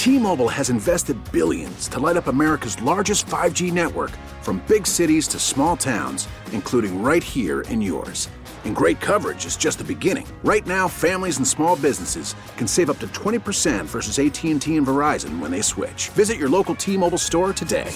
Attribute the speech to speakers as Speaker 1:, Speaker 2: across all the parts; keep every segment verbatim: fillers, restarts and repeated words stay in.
Speaker 1: T-Mobile has invested billions to light up America's largest five G network, from big cities to small towns, including right here in yours. And great coverage is just the beginning. Right now, families and small businesses can save up to twenty percent versus A T and T and Verizon when they switch. Visit your local T-Mobile store today.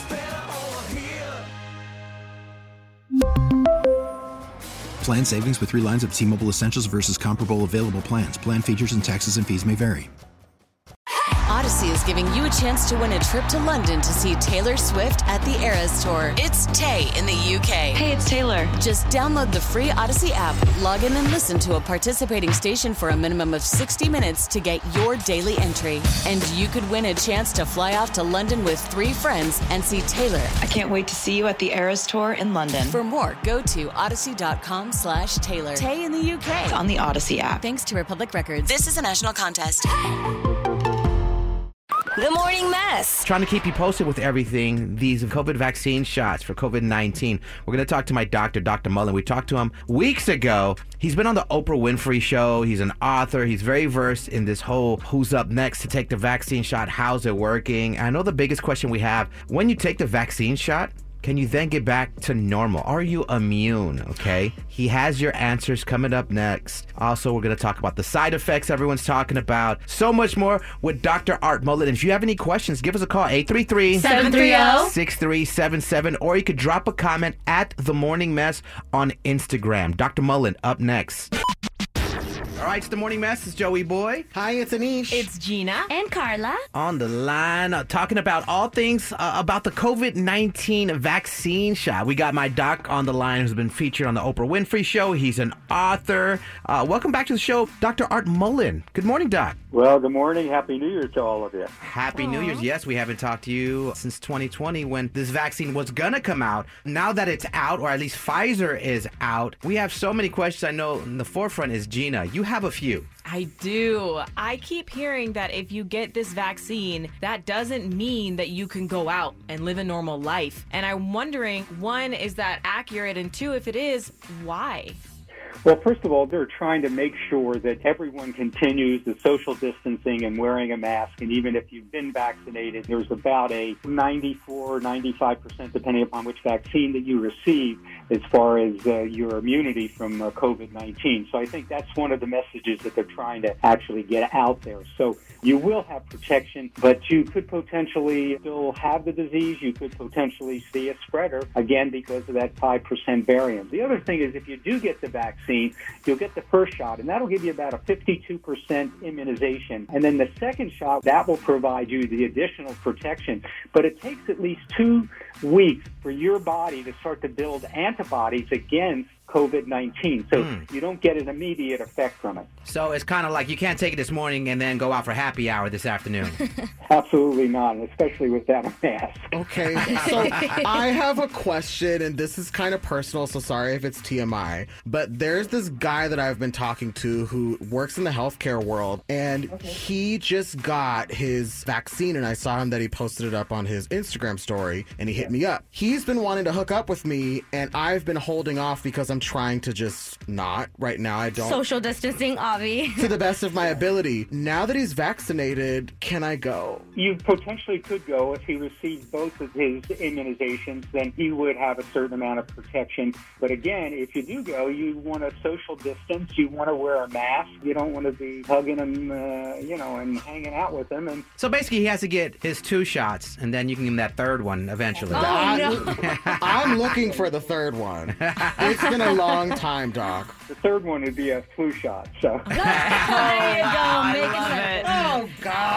Speaker 2: Plan savings with three lines of T-Mobile Essentials versus comparable available plans. Plan features and taxes and fees may vary.
Speaker 3: Odyssey is giving you a chance to win a trip to London to see Taylor Swift at the Eras Tour. It's Tay in the U K.
Speaker 4: Hey, it's Taylor.
Speaker 3: Just download the free Odyssey app, log in and listen to a participating station for a minimum of sixty minutes to get your daily entry. And you could win a chance to fly off to London with three friends and see Taylor.
Speaker 4: I can't wait to see you at the Eras Tour in London.
Speaker 3: For more, go to odyssey.com slash Taylor. Tay in the U K.
Speaker 4: It's on the Odyssey app.
Speaker 3: Thanks to Republic Records. This is a national contest.
Speaker 5: The Morning Mess.
Speaker 6: Trying to keep you posted with everything, these COVID vaccine shots for COVID nineteen. We're going to talk to my doctor, Doctor Mullen. We talked to him weeks ago. He's been on the Oprah Winfrey Show. He's an author. He's very versed in this whole who's up next to take the vaccine shot, how's it working. I know the biggest question we have, when you take the vaccine shot, can you then get back to normal? Are you immune? Okay. He has your answers coming up next. Also, we're going to talk about the side effects everyone's talking about. So much more with Doctor Art Mullen. And if you have any questions, give us a call, eight three three,
Speaker 5: seven three zero,
Speaker 6: six three seven seven, or you could drop a comment at The Morning Mess on Instagram. Doctor Mullen up next. All right, it's The Morning Mess. It's Joey Boy.
Speaker 7: Hi, it's Anish.
Speaker 5: It's Gina. And Carla.
Speaker 6: On the line, uh, talking about all things uh, about the COVID nineteen vaccine shot. We got my doc on the line who's been featured on the Oprah Winfrey Show. He's an author. Uh, welcome back to the show, Doctor Art Mullen. Good morning, Doc.
Speaker 8: Well, good morning. Happy New Year to all of you.
Speaker 6: Happy Aww. New Year's. Yes, we haven't talked to you since twenty twenty when this vaccine was going to come out. Now that it's out, or at least Pfizer is out, we have so many questions. I know in the forefront is Gina. You have a few.
Speaker 9: I do. I keep hearing that if you get this vaccine, that doesn't mean that you can go out and live a normal life. And I'm wondering, one, is that accurate? And two, if it is, why?
Speaker 8: Well, first of all, they're trying to make sure that everyone continues the social distancing and wearing a mask. And even if you've been vaccinated, there's about a ninety-four, ninety-five percent, depending upon which vaccine that you receive, as far as uh, your immunity from uh, COVID nineteen. So I think that's one of the messages that they're trying to actually get out there. So you will have protection, but you could potentially still have the disease. You could potentially see a spreader, again, because of that five percent variant. The other thing is if you do get the vaccine, you'll get the first shot, and that'll give you about a fifty-two percent immunization. And then the second shot, that will provide you the additional protection. But it takes at least two weeks for your body to start to build antibodies against COVID nineteen. So mm. you don't get an immediate effect from it.
Speaker 6: So it's kind of like you can't take it this morning and then go out for happy hour this afternoon.
Speaker 8: Absolutely not, and especially without a mask.
Speaker 7: Okay, so I have a question, and this is kind of personal, so sorry if it's T M I, but there's this guy that I've been talking to who works in the healthcare world, and okay. he just got his vaccine, and I saw him that he posted it up on his Instagram story, and he hit yeah. me up. He's been wanting to hook up with me, and I've been holding off because I'm trying to just not right now. I don't.
Speaker 5: Social distancing, Avi.
Speaker 7: To the best of my ability. Now that he's vaccinated, can I go?
Speaker 8: You potentially could go if he received both of his immunizations. Then he would have a certain amount of protection. But again, if you do go, you want a social distance. You want to wear a mask. You don't want to be hugging him, uh, you know, and hanging out with him. And
Speaker 6: so basically, he has to get his two shots, and then you can give him that third one eventually.
Speaker 5: Oh,
Speaker 7: I,
Speaker 5: no.
Speaker 7: I'm looking for the third one. It's been a long time, Doc.
Speaker 8: The third one would be a flu shot. So
Speaker 5: there you go. Make it.
Speaker 7: Oh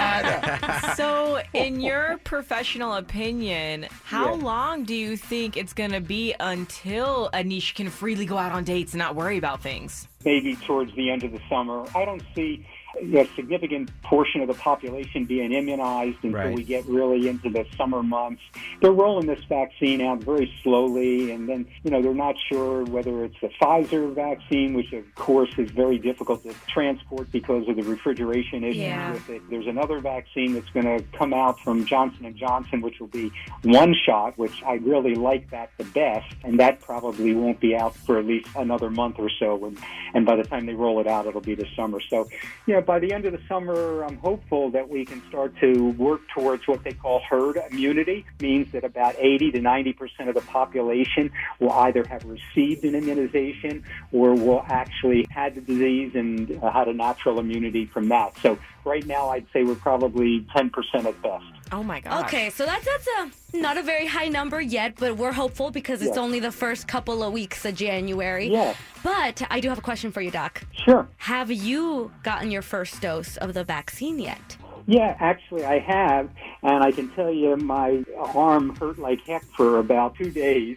Speaker 7: God.
Speaker 9: So, in your professional opinion, how
Speaker 8: yeah.
Speaker 9: long do you think it's going to be until Anish can freely go out on dates and not worry about things?
Speaker 8: Maybe towards the end of the summer. I don't see a significant portion of the population being immunized until
Speaker 6: right.
Speaker 8: we get really into the summer months. They're rolling this vaccine out very slowly, and then, you know, they're not sure whether it's the Pfizer vaccine, which of course is very difficult to transport because of the refrigeration issues
Speaker 5: yeah.
Speaker 8: with it. There's another vaccine that's going to come out from Johnson and Johnson, which will be one shot, which I really like that the best, and that probably won't be out for at least another month or so, and, and by the time they roll it out, it'll be the summer. So, you know, know, by the end of the summer, I'm hopeful that we can start to work towards what they call herd immunity. Means that about eighty to ninety percent of the population will either have received an immunization or will actually had the disease and uh, had a natural immunity from that. So right now, I'd say we're probably ten percent at best.
Speaker 9: Oh, my gosh.
Speaker 5: Okay, so that's, that's a, not a very high number yet, but we're hopeful because it's
Speaker 8: Yes.
Speaker 5: only the first couple of weeks of January.
Speaker 8: Yes.
Speaker 5: But I do have a question for you, Doc.
Speaker 8: Sure.
Speaker 5: Have you gotten your first dose of the vaccine yet?
Speaker 8: Yeah, actually, I have, and I can tell you my arm hurt like heck for about two days.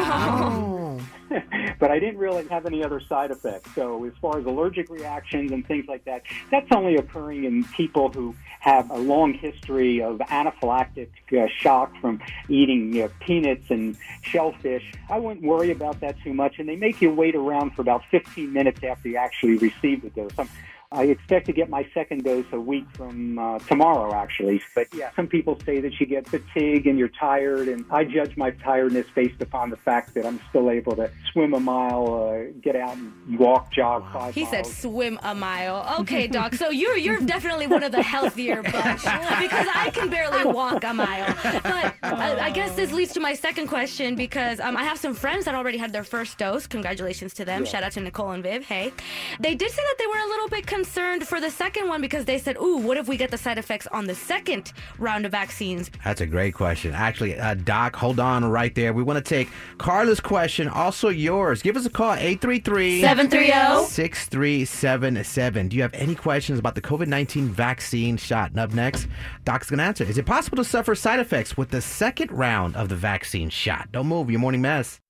Speaker 9: Yeah.
Speaker 8: But I didn't really have any other side effects. So as far as allergic reactions and things like that, that's only occurring in people who have a long history of anaphylactic uh, shock from eating you know, peanuts and shellfish. I wouldn't worry about that too much, and they make you wait around for about fifteen minutes after you actually receive the dose. I'm, I expect to get my second dose a week from uh, tomorrow, actually. But yeah, some people say that you get fatigue and you're tired, and I judge my tiredness based upon the fact that I'm still able to swim a mile, uh, get out and walk, jog five
Speaker 5: He
Speaker 8: miles.
Speaker 5: said swim a mile. Okay, Doc, so you're you're definitely one of the healthier bunch because I can barely walk a mile. But I, I guess this leads to my second question because um, I have some friends that already had their first dose. Congratulations to them.
Speaker 8: Yeah.
Speaker 5: Shout out to Nicole and Viv. Hey. They did say that they were a little bit concerned for the second one because they said, ooh, what if we get the side effects on the second round of vaccines?
Speaker 6: That's a great question. Actually, uh, Doc, hold on right there. We want to take Carla's question, also yours. Give us a call, eight three three,
Speaker 5: seven three zero,
Speaker 6: six three seven seven. Do you have any questions about the COVID nineteen vaccine shot? And up next, Doc's going to answer. Is it possible to suffer side effects with the second round of the vaccine shot? Don't move. Your morning mess.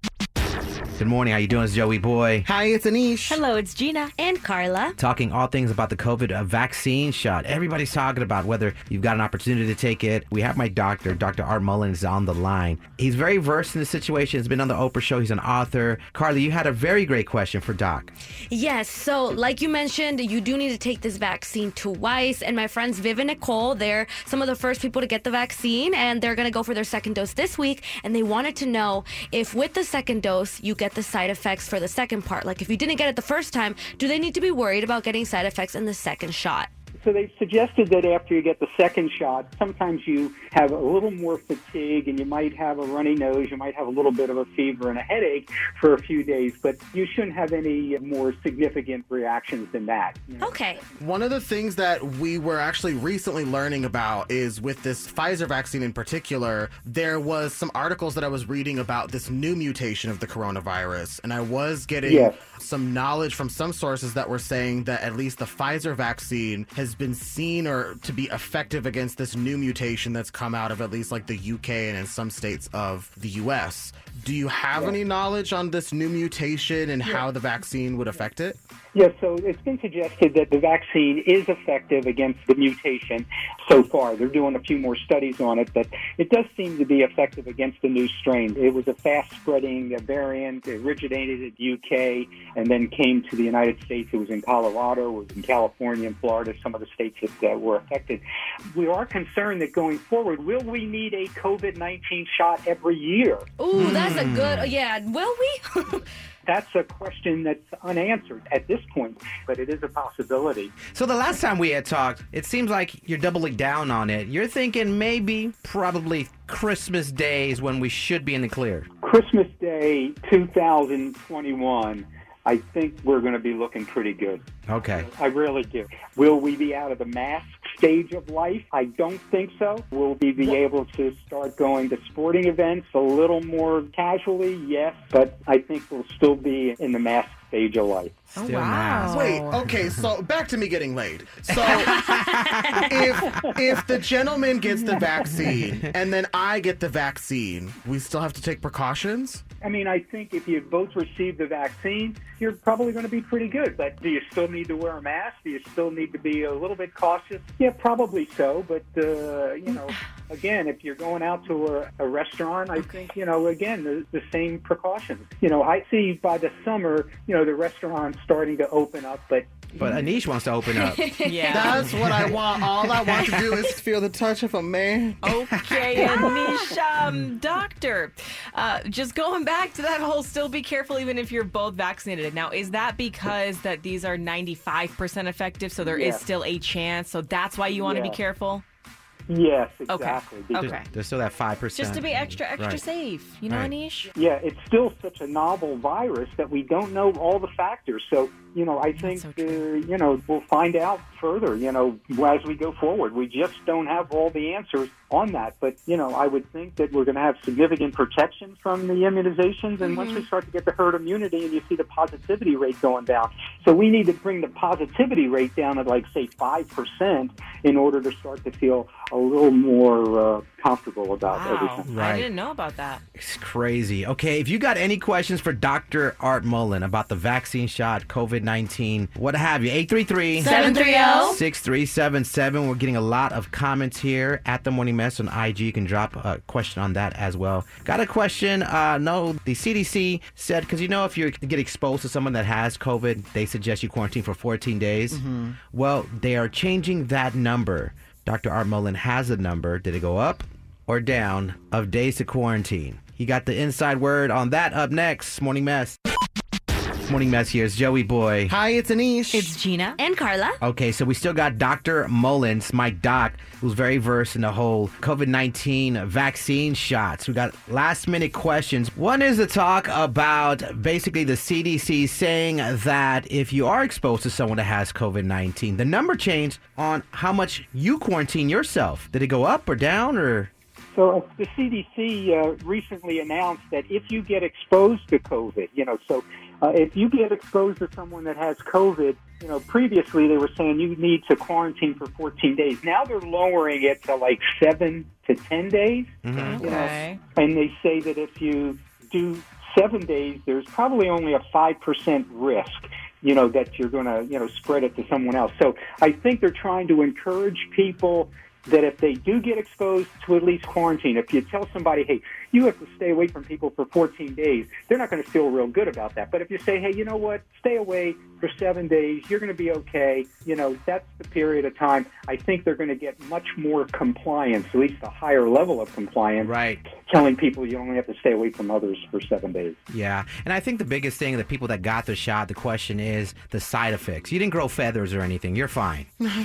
Speaker 6: Good morning. How you doing, it's Joey Boy?
Speaker 7: Hi, it's Anish.
Speaker 9: Hello, it's Gina.
Speaker 5: And Carla.
Speaker 6: Talking all things about the COVID uh, vaccine shot. Everybody's talking about whether you've got an opportunity to take it. We have my doctor, Doctor Art Mullins, on the line. He's very versed in the situation. He's been on the Oprah show. He's an author. Carla, you had a very great question for Doc.
Speaker 5: Yes, so like you mentioned, you do need to take this vaccine twice. And my friends Viv and Nicole, they're some of the first people to get the vaccine, and they're going to go for their second dose this week. And they wanted to know if with the second dose, you get the side effects for the second part. Like if you didn't get it the first time, do they need to be worried about getting side effects in the second shot?
Speaker 8: So they suggested that after you get the second shot, sometimes you have a little more fatigue and you might have a runny nose, you might have a little bit of a fever and a headache for a few days, but you shouldn't have any more significant reactions than that. You know?
Speaker 5: Okay.
Speaker 7: One of the things that we were actually recently learning about is with this Pfizer vaccine in particular, there was some articles that I was reading about this new mutation of the coronavirus, and I was getting
Speaker 8: Yes.
Speaker 7: some knowledge from some sources that were saying that at least the Pfizer vaccine has been seen or to be effective against this new mutation that's come out of at least like the U K and in some states of the U S. Do you have
Speaker 8: Yeah.
Speaker 7: any knowledge on this new mutation and how the vaccine would affect it?
Speaker 8: Yes, so it's been suggested that the vaccine is effective against the mutation so far. They're doing a few more studies on it, but it does seem to be effective against the new strain. It was a fast-spreading variant. It originated in the U K and then came to the United States. It was in Colorado, it was in California and Florida, some of the states that uh, were affected. We are concerned that going forward, will we need a COVID nineteen shot every year?
Speaker 5: Ooh, that's a good, yeah, will we?
Speaker 8: That's a question that's unanswered at this point, but it is a possibility.
Speaker 6: So the last time we had talked, it seems like you're doubling down on it. You're thinking maybe, probably Christmas Day is when we should be in the clear.
Speaker 8: Christmas Day two thousand twenty-one, I think we're going to be looking pretty good.
Speaker 6: Okay.
Speaker 8: I really do. Will we be out of the mask stage of life? I don't think so. Will we be able to start going to sporting events a little more casually? Yes, but I think we'll still be in the mask stage of life.
Speaker 6: Still
Speaker 9: wow.
Speaker 6: mask.
Speaker 7: Wait, okay, so back to me getting laid. So if if the gentleman gets the vaccine and then I get the vaccine, we still have to take precautions?
Speaker 8: I mean, I think if you both receive the vaccine, you're probably going to be pretty good. But do you still need to wear a mask? Do you still need to be a little bit cautious? Yeah, probably so. But, uh, you know, again, if you're going out to a, a restaurant, I think, you know, again, the, the same precautions. You know, I see by the summer, you know, the restaurants starting to open up, but
Speaker 6: But Anish wants to open up.
Speaker 9: Yeah.
Speaker 7: That's what I want. All I want to do is feel the touch of a man.
Speaker 9: Okay, Anish, um, doctor, uh, just going back back to that whole still be careful even if you're both vaccinated. Now, is that because that these are ninety-five percent effective, so there
Speaker 8: Yes.
Speaker 9: is still a chance, so that's why you want to
Speaker 8: Yes.
Speaker 9: be careful?
Speaker 8: Yes, exactly. because-
Speaker 9: Okay.
Speaker 6: There's still that five percent.
Speaker 9: Just to be extra, extra
Speaker 6: Right.
Speaker 9: safe. You know,
Speaker 6: Right.
Speaker 9: Anish?
Speaker 8: Yeah, it's still such a novel virus that we don't know all the factors. So, you know, I think,
Speaker 9: so
Speaker 8: uh, you know, we'll find out further, you know, as we go forward. We just don't have all the answers on that. But, you know, I would think that we're going to have significant protection from the immunizations. And once we start to get the herd immunity and you see the positivity rate going down. So we need to bring the positivity rate down at, like, say, five percent in order to start to feel a little more uh, comfortable about
Speaker 9: Wow.
Speaker 8: everything.
Speaker 6: Right.
Speaker 9: I didn't know about that.
Speaker 6: It's crazy. Okay, if you got any questions for Doctor Art Mullen about the vaccine shot, COVID nineteen, what have you, eight three three,
Speaker 5: seven three zero
Speaker 6: six three seven seven. We're getting a lot of comments here at The Morning Mess on I G. You can drop a question on that as well. Got a question? Uh, no, the C D C said, because you know if you get exposed to someone that has COVID, they suggest you quarantine for fourteen days.
Speaker 7: Mm-hmm.
Speaker 6: Well, they are changing that number. Doctor Art Mullen has a number. Did it go up or down of days to quarantine? He got the inside word on that up next. Morning Mess. Morning Mess here. It's Joey Boy.
Speaker 7: Hi, it's Anish.
Speaker 9: It's Gina.
Speaker 5: And Carla.
Speaker 6: Okay, so we still got Doctor Mullins, my doc, who's very versed in the whole COVID nineteen vaccine shots. We got last minute questions. One is to talk about basically the C D C saying that if you are exposed to someone that has COVID nineteen, the number changed on how much you quarantine yourself. Did it go up or down or?
Speaker 8: So uh, the C D C uh, recently announced that if you get exposed to COVID, you know, so uh, if you get exposed to someone that has COVID, you know, previously they were saying you need to quarantine for fourteen days. Now they're lowering it to like seven to ten days.
Speaker 6: Mm-hmm.
Speaker 8: You know,
Speaker 9: Okay.
Speaker 8: and they say that if you do seven days, there's probably only a five percent risk, you know, that you're going to, you know, spread it to someone else. So I think they're trying to encourage people that if they do get exposed, to at least quarantine. If you tell somebody, hey, you have to stay away from people for fourteen days, they're not going to feel real good about that. But if you say, hey, you know what, stay away for seven days, you're going to be okay, you know, that's the period of time, I think they're going to get much more compliance, at least a higher level of compliance,
Speaker 6: Right.
Speaker 8: telling people you only have to stay away from others for seven days.
Speaker 6: Yeah, and I think the biggest thing, the people that got the shot, the question is the side effects. You didn't grow feathers or anything. You're fine.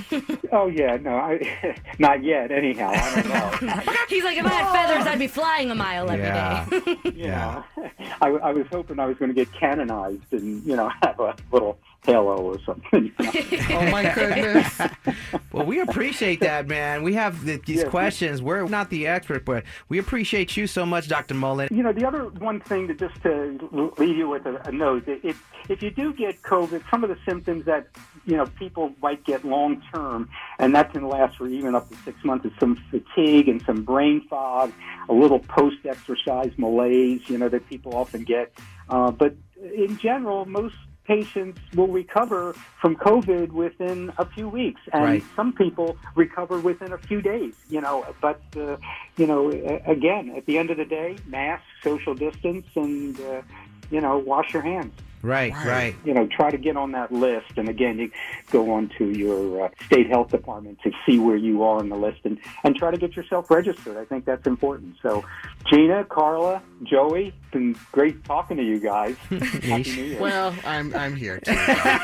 Speaker 8: Oh, yeah, no, I, not yet, anyhow. I don't know.
Speaker 5: He's like, if I had feathers, I'd be flying a mile every
Speaker 6: Yeah.
Speaker 5: day.
Speaker 8: You
Speaker 6: Yeah.
Speaker 8: know, I, I was hoping I was going to get canonized and, you know, have a little halo or something. You know?
Speaker 7: Oh, my goodness.
Speaker 6: Well, we appreciate that, man. We have th- these
Speaker 8: Yeah.
Speaker 6: questions. We're not the expert, but we appreciate you so much, Doctor Mullen.
Speaker 8: You know, the other one thing that just to leave you with a, a note, if, if you do get COVID, some of the symptoms that, you know, people might get long term, and that can last for even up to six months, is some fatigue and some brain fog, a little post-exercise malaise, you know, that people often get. Uh, but in general, most patients will recover from COVID within a few weeks, and
Speaker 6: Right.
Speaker 8: some people recover within a few days, you know, but, uh, you know, a- again, at the end of the day, mask, social distance, and, uh, you know, wash your hands.
Speaker 6: Right, right.
Speaker 8: You know, try to get on that list. And again, you go on to your uh, state health department to see where you are on the list and, and try to get yourself registered. I think that's important. So, Gina, Carla, Joey, it's been great talking to you guys. Happy New Year.
Speaker 7: Well, I'm I'm here too.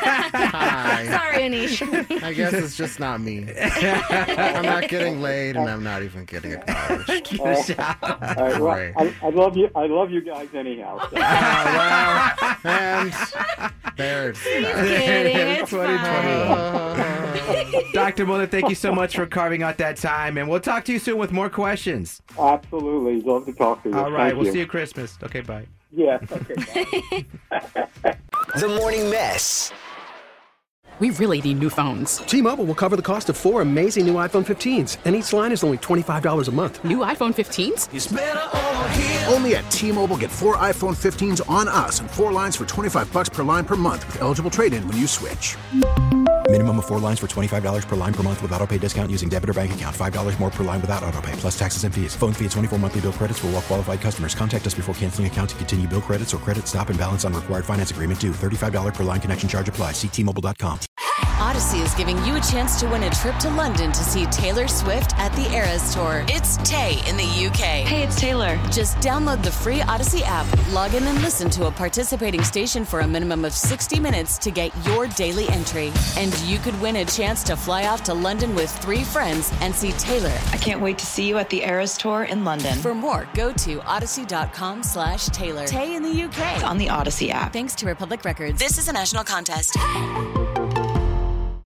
Speaker 7: Hi.
Speaker 5: Sorry, Anish.
Speaker 7: I guess it's just not me. I'm not getting laid, and I'm not even getting acknowledged.
Speaker 8: All right, well,
Speaker 7: Right.
Speaker 8: I, I love you. I love you guys anyhow. So.
Speaker 7: Oh, well, and there's that.
Speaker 5: Kidding, it's
Speaker 6: twenty
Speaker 5: fine.
Speaker 6: twenty. Doctor Mullen, thank you so much for carving out that time, and we'll talk to you soon with more questions.
Speaker 8: Absolutely. Love to talk to you.
Speaker 6: All right,
Speaker 8: Thank
Speaker 6: we'll
Speaker 8: you.
Speaker 6: see you Christmas. Okay, bye.
Speaker 8: Yeah. Okay. Bye.
Speaker 10: The Morning Mess.
Speaker 11: We really need new phones.
Speaker 12: T-Mobile will cover the cost of four amazing new iPhone fifteens, and each line is only twenty-five dollars a month.
Speaker 11: New iPhone fifteens?
Speaker 10: It's better over here.
Speaker 1: Only at T-Mobile, get four iPhone fifteens on us and four lines for twenty-five bucks per line per month with eligible trade-in when you switch.
Speaker 2: Minimum of four lines for twenty-five dollars per line per month with autopay discount using debit or bank account. five dollars more per line without autopay, plus taxes and fees. Phone fee at twenty-four monthly bill credits for well-qualified customers. Contact us before canceling account to continue bill credits or credit stop and balance on required finance agreement due. thirty-five dollars per line connection charge applies. See T Mobile dot com.
Speaker 3: Odyssey is giving you a chance to win a trip to London to see Taylor Swift at the Eras Tour. It's Tay in the U K.
Speaker 4: Hey, it's Taylor.
Speaker 3: Just download the free Odyssey app, log in and listen to a participating station for a minimum of sixty minutes to get your daily entry. And you could win a chance to fly off to London with three friends and see Taylor.
Speaker 4: I can't wait to see you at the Eras Tour in London.
Speaker 3: For more, go to odyssey.com slash Taylor. Tay in the U K.
Speaker 4: It's on the Odyssey app.
Speaker 3: Thanks to Republic Records. This is a national contest.